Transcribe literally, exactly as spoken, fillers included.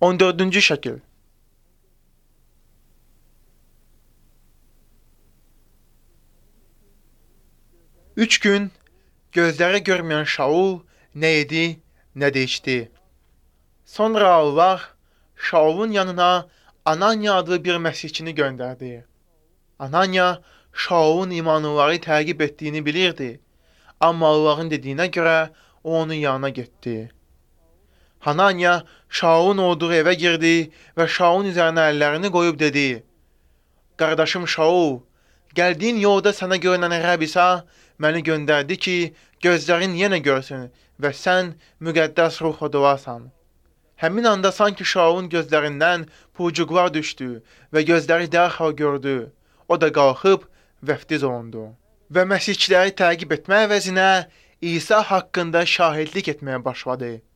on dördüncü şəkil. Üç gün gözləri görməyən Şaul nə yedi, nə də içdi. Sonra Allah Şaulun yanına Ananya adlı bir məsihçini göndərdi. Ananya Şaulun imanlıları təqib etdiyini bilirdi. Amma Allahın dediyinə görə o onun yanına getdi. Hananya Şaulun olduğu evə girdi və Şaulun üzərinə əllərini qoyub dedi: Qardaşım Şaul, gəldiyin yolda sənə görünən Rəbb İsa məni göndərdi ki, gözlərin yenə görsün və sən müqəddəs ruhla dolasan. Həmin anda sanki Şaulun gözlərindən pulcuqlar düşdü və gözləri dərhal gördü. O da qalxıb vəftiz olundu və məsihçiləri təqib etmə əvəzinə İsa haqqında şahidlik etməyə başladı.